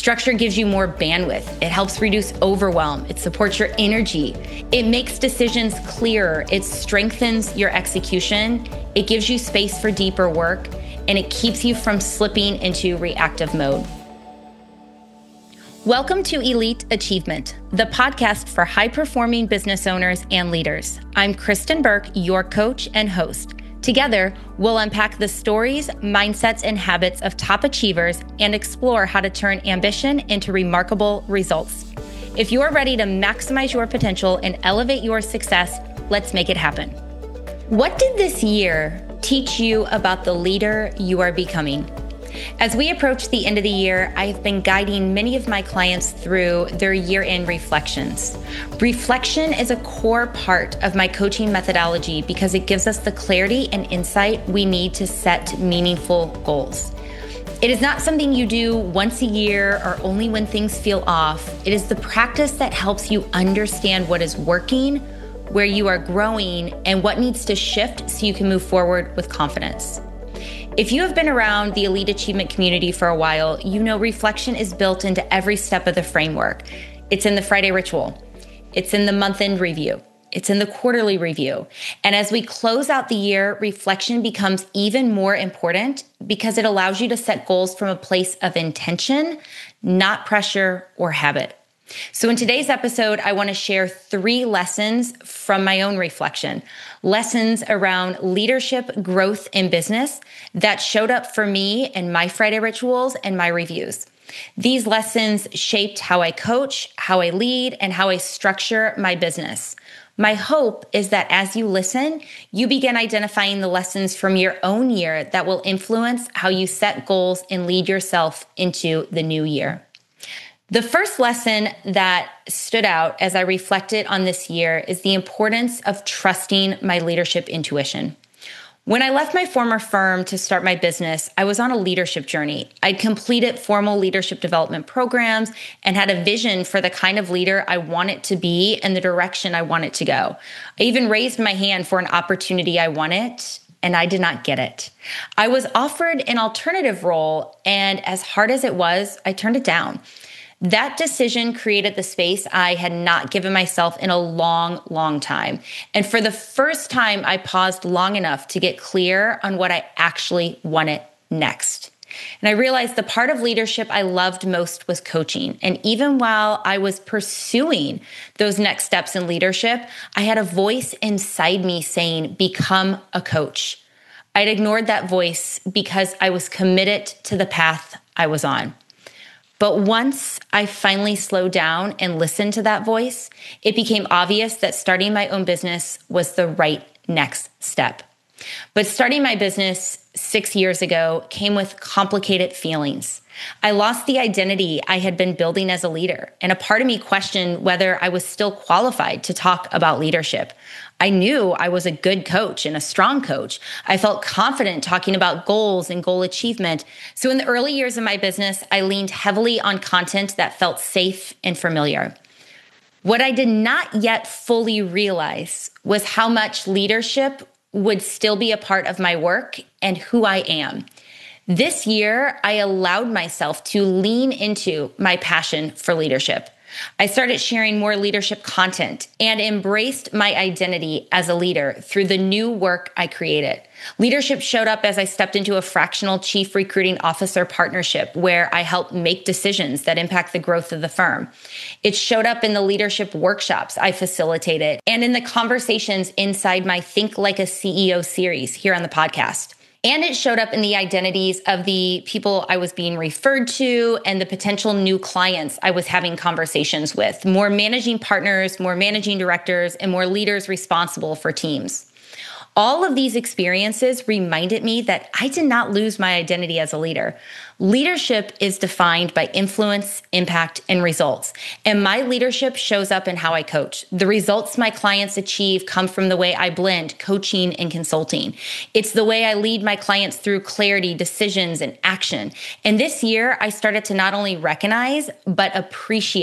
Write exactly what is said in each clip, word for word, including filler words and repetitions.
Structure gives you more bandwidth. It helps reduce overwhelm. It supports your energy. It makes decisions clearer. It strengthens your execution. It gives you space for deeper work, and it keeps you from slipping into reactive mode. Welcome to Elite Achievement, the podcast for high-performing business owners and leaders. I'm Kristen Burke, your coach and host. Together, we'll unpack the stories, mindsets, and habits of top achievers and explore how to turn ambition into remarkable results. If you're ready to maximize your potential and elevate your success, let's make it happen. What did this year teach you about the leader you are becoming? As we approach the end of the year, I've been guiding many of my clients through their year-end reflections. Reflection is a core part of my coaching methodology because it gives us the clarity and insight we need to set meaningful goals. It is not something you do once a year or only when things feel off. It is the practice that helps you understand what is working, where you are growing, and what needs to shift so you can move forward with confidence. If you have been around the Elite Achievement community for a while, you know reflection is built into every step of the framework. It's in the Friday ritual. It's in the month-end review. It's in the quarterly review. And as we close out the year, reflection becomes even more important because it allows you to set goals from a place of intention, not pressure or habit. So in today's episode, I want to share three lessons from my own reflection, lessons around leadership, growth, and business that showed up for me in my Friday rituals and my reviews. These lessons shaped how I coach, how I lead, and how I structure my business. My hope is that as you listen, you begin identifying the lessons from your own year that will influence how you set goals and lead yourself into the new year. The first lesson that stood out as I reflected on this year is the importance of trusting my leadership intuition. When I left my former firm to start my business, I was on a leadership journey. I'd completed formal leadership development programs and had a vision for the kind of leader I wanted to be and the direction I wanted to go. I even raised my hand for an opportunity I wanted, and I did not get it. I was offered an alternative role, and as hard as it was, I turned it down. That decision created the space I had not given myself in a long, long time. And for the first time, I paused long enough to get clear on what I actually wanted next. And I realized the part of leadership I loved most was coaching. And even while I was pursuing those next steps in leadership, I had a voice inside me saying, become a coach. I'd ignored that voice because I was committed to the path I was on. But once I finally slowed down and listened to that voice, it became obvious that starting my own business was the right next step. But starting my business six years ago came with complicated feelings. I lost the identity I had been building as a leader, and a part of me questioned whether I was still qualified to talk about leadership. I knew I was a good coach and a strong coach. I felt confident talking about goals and goal achievement. So in the early years of my business, I leaned heavily on content that felt safe and familiar. What I did not yet fully realize was how much leadership would still be a part of my work and who I am. This year, I allowed myself to lean into my passion for leadership. I started sharing more leadership content and embraced my identity as a leader through the new work I created. Leadership showed up as I stepped into a fractional chief recruiting officer partnership where I helped make decisions that impact the growth of the firm. It showed up in the leadership workshops I facilitated and in the conversations inside my Think Like a C E O series here on the podcast. And it showed up in the identities of the people I was being referred to and the potential new clients I was having conversations with, more managing partners, more managing directors, and more leaders responsible for teams. All of these experiences reminded me that I did not lose my identity as a leader. Leadership is defined by influence, impact, and results. And my leadership shows up in how I coach. The results my clients achieve come from the way I blend coaching and consulting. It's the way I lead my clients through clarity, decisions, and action. And this year, I started to not only recognize, but appreciate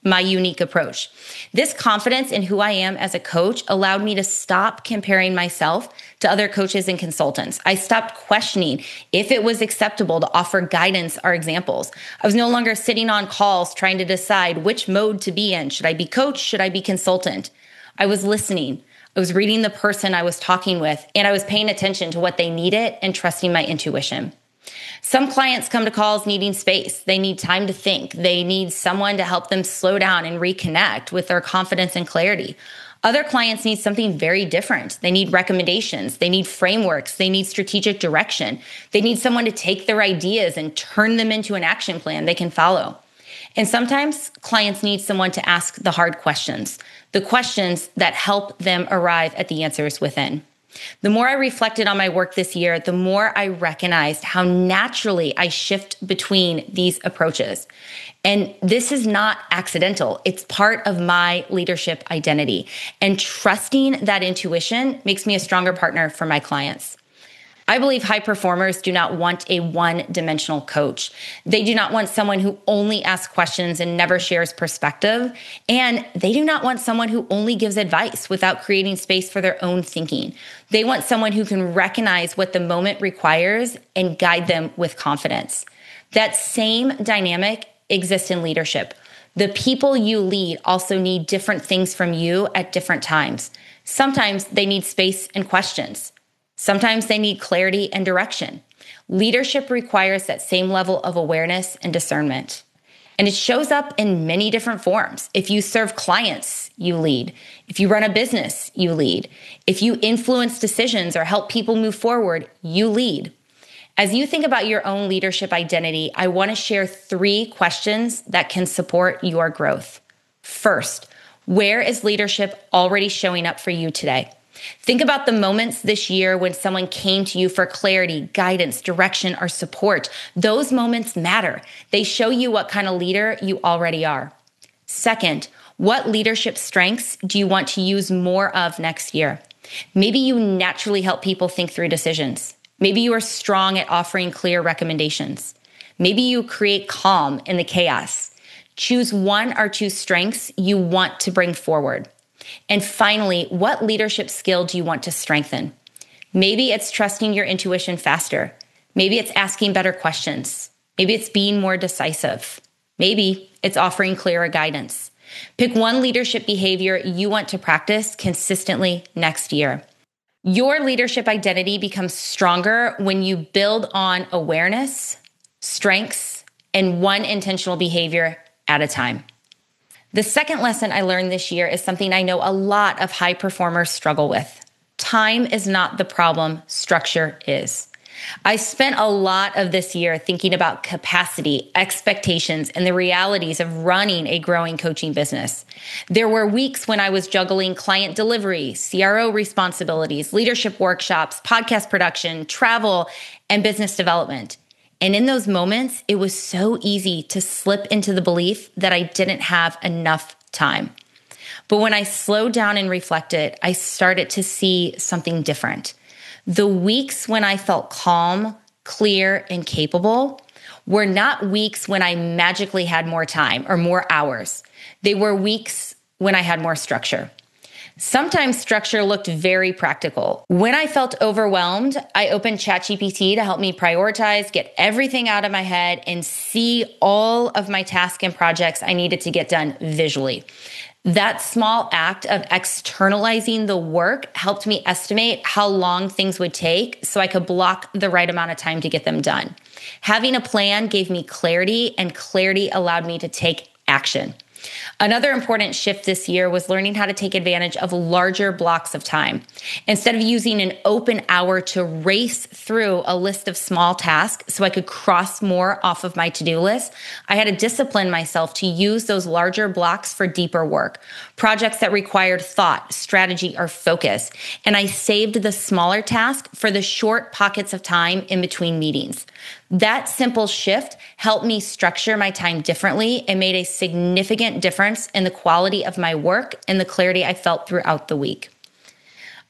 my unique approach. This confidence in who I am as a coach allowed me to stop comparing myself to other coaches and consultants. I stopped questioning if it was acceptable to offer guidance or examples. I was no longer sitting on calls trying to decide which mode to be in. Should I be coach? Should I be consultant? I was listening. I was reading the person I was talking with, and I was paying attention to what they needed and trusting my intuition. Some clients come to calls needing space. They need time to think. They need someone to help them slow down and reconnect with their confidence and clarity. Other clients need something very different. They need recommendations. They need frameworks. They need strategic direction. They need someone to take their ideas and turn them into an action plan they can follow. And sometimes clients need someone to ask the hard questions, the questions that help them arrive at the answers within. The more I reflected on my work this year, the more I recognized how naturally I shift between these approaches. And this is not accidental. It's part of my leadership identity. And trusting that intuition makes me a stronger partner for my clients. I believe high performers do not want a one-dimensional coach. They do not want someone who only asks questions and never shares perspective. And they do not want someone who only gives advice without creating space for their own thinking. They want someone who can recognize what the moment requires and guide them with confidence. That same dynamic exists in leadership. The people you lead also need different things from you at different times. Sometimes they need space and questions. Sometimes they need clarity and direction. Leadership requires that same level of awareness and discernment. And it shows up in many different forms. If you serve clients, you lead. If you run a business, you lead. If you influence decisions or help people move forward, you lead. As you think about your own leadership identity, I want to share three questions that can support your growth. First, where is leadership already showing up for you today? Think about the moments this year when someone came to you for clarity, guidance, direction, or support. Those moments matter. They show you what kind of leader you already are. Second, what leadership strengths do you want to use more of next year? Maybe you naturally help people think through decisions. Maybe you are strong at offering clear recommendations. Maybe you create calm in the chaos. Choose one or two strengths you want to bring forward. And finally, what leadership skill do you want to strengthen? Maybe it's trusting your intuition faster. Maybe it's asking better questions. Maybe it's being more decisive. Maybe it's offering clearer guidance. Pick one leadership behavior you want to practice consistently next year. Your leadership identity becomes stronger when you build on awareness, strengths, and one intentional behavior at a time. The second lesson I learned this year is something I know a lot of high performers struggle with. Time is not the problem, structure is. I spent a lot of this year thinking about capacity, expectations, and the realities of running a growing coaching business. There were weeks when I was juggling client delivery, C R O responsibilities, leadership workshops, podcast production, travel, and business development. And in those moments, it was so easy to slip into the belief that I didn't have enough time. But when I slowed down and reflected, I started to see something different. The weeks when I felt calm, clear, and capable were not weeks when I magically had more time or more hours. They were weeks when I had more structure. Sometimes structure looked very practical. When I felt overwhelmed, I opened ChatGPT to help me prioritize, get everything out of my head, and see all of my tasks and projects I needed to get done visually. That small act of externalizing the work helped me estimate how long things would take so I could block the right amount of time to get them done. Having a plan gave me clarity, and clarity allowed me to take action. Another important shift this year was learning how to take advantage of larger blocks of time. Instead of using an open hour to race through a list of small tasks so I could cross more off of my to-do list, I had to discipline myself to use those larger blocks for deeper work, projects that required thought, strategy, or focus. And I saved the smaller task for the short pockets of time in between meetings. That simple shift helped me structure my time differently and made a significant difference in the quality of my work and the clarity I felt throughout the week.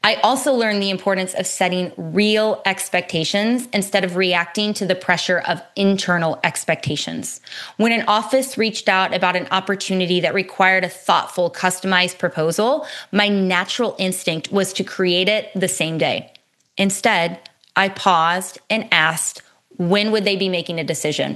I also learned the importance of setting real expectations instead of reacting to the pressure of internal expectations. When an office reached out about an opportunity that required a thoughtful, customized proposal, my natural instinct was to create it the same day. Instead, I paused and asked, when would they be making a decision?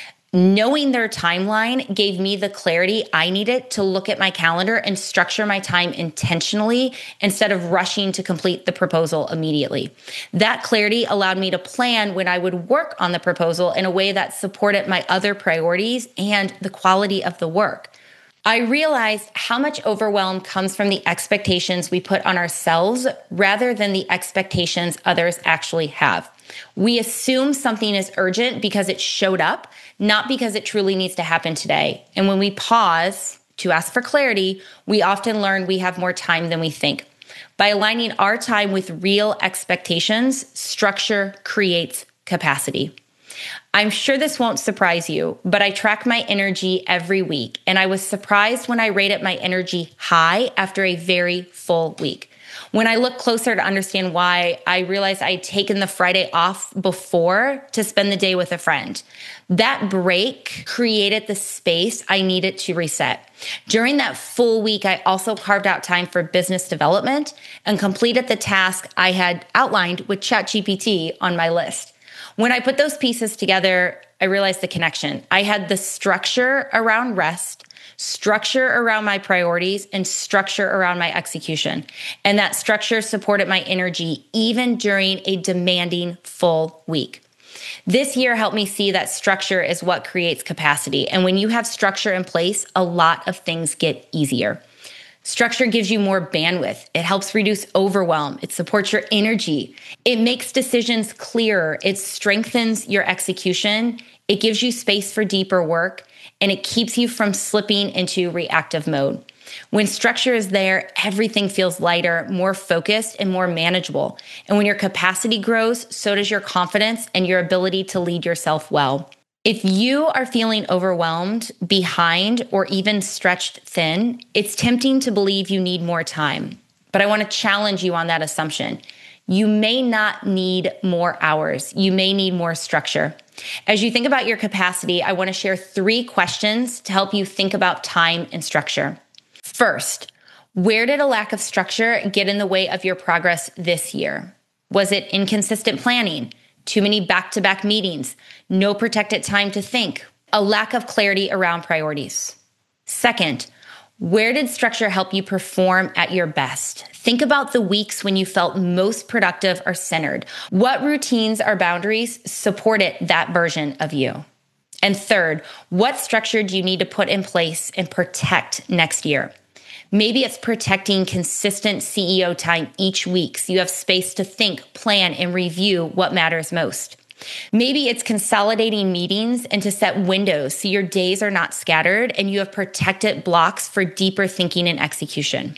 Knowing their timeline gave me the clarity I needed to look at my calendar and structure my time intentionally instead of rushing to complete the proposal immediately. That clarity allowed me to plan when I would work on the proposal in a way that supported my other priorities and the quality of the work. I realized how much overwhelm comes from the expectations we put on ourselves rather than the expectations others actually have. We assume something is urgent because it showed up, not because it truly needs to happen today. And when we pause to ask for clarity, we often learn we have more time than we think. By aligning our time with real expectations, structure creates capacity. I'm sure this won't surprise you, but I track my energy every week, and I was surprised when I rated my energy high after a very full week. When I looked closer to understand why, I realized I had taken the Friday off before to spend the day with a friend. That break created the space I needed to reset. During that full week, I also carved out time for business development and completed the task I had outlined with ChatGPT on my list. When I put those pieces together, I realized the connection. I had the structure around rest, structure around my priorities, and structure around my execution. And that structure supported my energy even during a demanding full week. This year helped me see that structure is what creates capacity. And when you have structure in place, a lot of things get easier. Structure gives you more bandwidth. It helps reduce overwhelm. It supports your energy. It makes decisions clearer. It strengthens your execution. It gives you space for deeper work, and it keeps you from slipping into reactive mode. When structure is there, everything feels lighter, more focused, and more manageable. And when your capacity grows, so does your confidence and your ability to lead yourself well. If you are feeling overwhelmed, behind, or even stretched thin, it's tempting to believe you need more time. But I want to challenge you on that assumption. You may not need more hours. You may need more structure. As you think about your capacity, I want to share three questions to help you think about time and structure. First, where did a lack of structure get in the way of your progress this year? Was it inconsistent planning? Too many back-to-back meetings, no protected time to think, a lack of clarity around priorities. Second, where did structure help you perform at your best? Think about the weeks when you felt most productive or centered. What routines or boundaries supported that version of you? And third, what structure do you need to put in place and protect next year? Maybe it's protecting consistent C E O time each week so you have space to think, plan, and review what matters most. Maybe it's consolidating meetings and to set windows so your days are not scattered and you have protected blocks for deeper thinking and execution.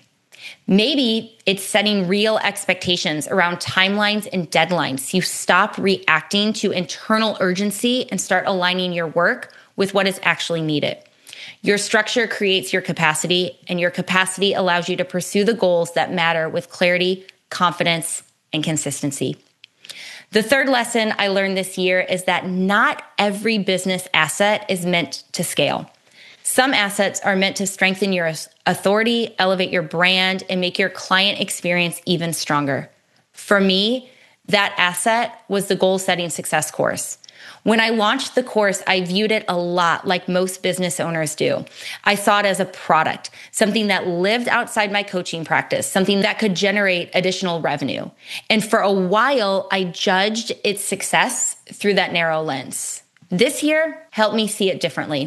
Maybe it's setting real expectations around timelines and deadlines so you stop reacting to internal urgency and start aligning your work with what is actually needed. Your structure creates your capacity, and your capacity allows you to pursue the goals that matter with clarity, confidence, and consistency. The third lesson I learned this year is that not every business asset is meant to scale. Some assets are meant to strengthen your authority, elevate your brand, and make your client experience even stronger. For me, that asset was the Goal Setting Success course. When I launched the course, I viewed it a lot like most business owners do. I saw it as a product, something that lived outside my coaching practice, something that could generate additional revenue. And for a while, I judged its success through that narrow lens. This year helped me see it differently.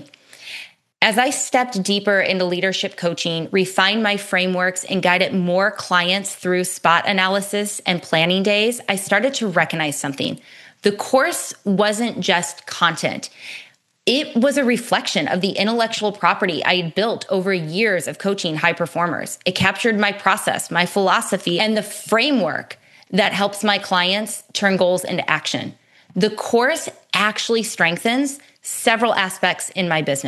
As I stepped deeper into leadership coaching, refined my frameworks, and guided more clients through spot analysis and planning days, I started to recognize something. The course wasn't just content. It was a reflection of the intellectual property I had built over years of coaching high performers. It captured my process, my philosophy, and the framework that helps my clients turn goals into action. The course actually strengthens several aspects in my business.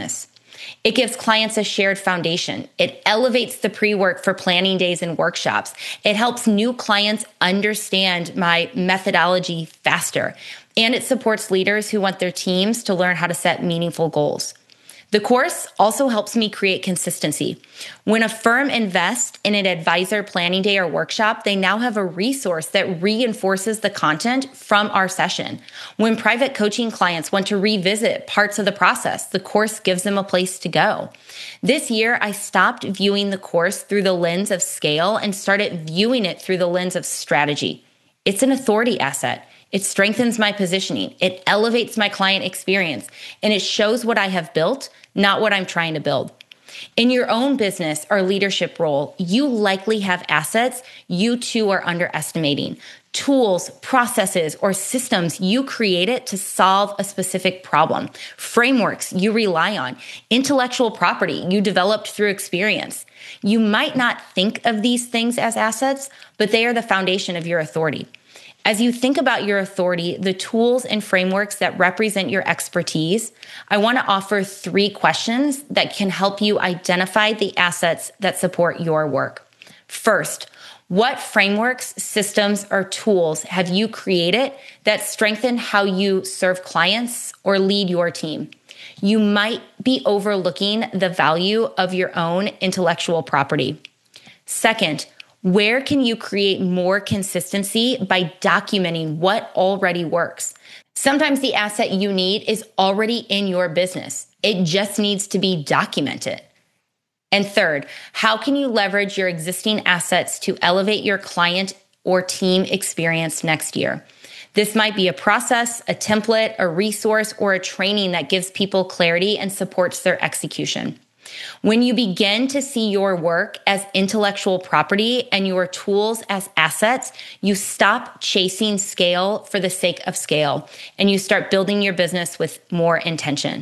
It gives clients a shared foundation. It elevates the pre-work for planning days and workshops. It helps new clients understand my methodology faster. And it supports leaders who want their teams to learn how to set meaningful goals. The course also helps me create consistency. When a firm invests in an advisor planning day or workshop, they now have a resource that reinforces the content from our session. When private coaching clients want to revisit parts of the process, the course gives them a place to go. This year, I stopped viewing the course through the lens of scale and started viewing it through the lens of strategy. It's an authority asset. It strengthens my positioning. It elevates my client experience, and it shows what I have built, not what I'm trying to build. In your own business or leadership role, you likely have assets you too are underestimating. Tools, processes, or systems you created to solve a specific problem. Frameworks you rely on. Intellectual property you developed through experience. You might not think of these things as assets, but they are the foundation of your authority. As you think about your authority, the tools and frameworks that represent your expertise, I want to offer three questions that can help you identify the assets that support your work. First, what frameworks, systems, or tools have you created that strengthen how you serve clients or lead your team? You might be overlooking the value of your own intellectual property. Second, where can you create more consistency by documenting what already works? Sometimes the asset you need is already in your business. It just needs to be documented. And third, how can you leverage your existing assets to elevate your client or team experience next year? This might be a process, a template, a resource, or a training that gives people clarity and supports their execution. When you begin to see your work as intellectual property and your tools as assets, you stop chasing scale for the sake of scale, and you start building your business with more intention.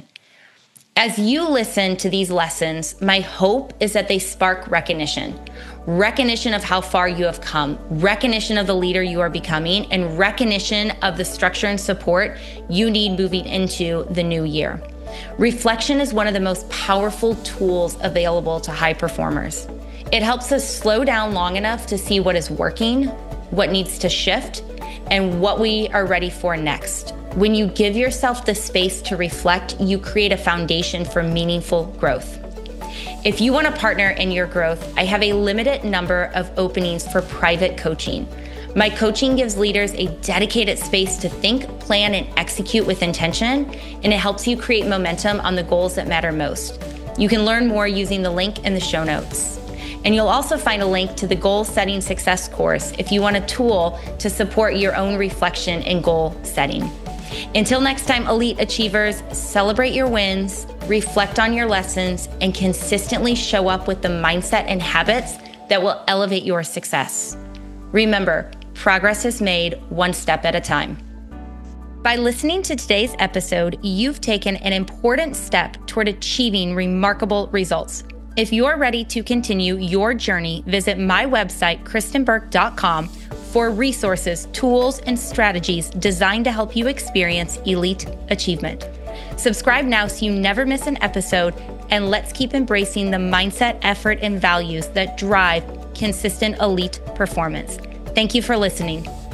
As you listen to these lessons, my hope is that they spark recognition. Recognition of how far you have come, recognition of the leader you are becoming, and recognition of the structure and support you need moving into the new year. Reflection is one of the most powerful tools available to high performers. It helps us slow down long enough to see what is working, what needs to shift, and what we are ready for next. When you give yourself the space to reflect, you create a foundation for meaningful growth. If you want to partner in your growth, I have a limited number of openings for private coaching. My coaching gives leaders a dedicated space to think, plan, and execute with intention, and it helps you create momentum on the goals that matter most. You can learn more using the link in the show notes. And you'll also find a link to the Goal Setting Success course if you want a tool to support your own reflection and goal setting. Until next time, Elite Achievers, celebrate your wins, reflect on your lessons, and consistently show up with the mindset and habits that will elevate your success. Remember, progress is made one step at a time. By listening to today's episode, you've taken an important step toward achieving remarkable results. If you're ready to continue your journey, visit my website, kristen burke dot com, for resources, tools, and strategies designed to help you experience elite achievement. Subscribe now so you never miss an episode, and let's keep embracing the mindset, effort, and values that drive consistent elite performance. Thank you for listening.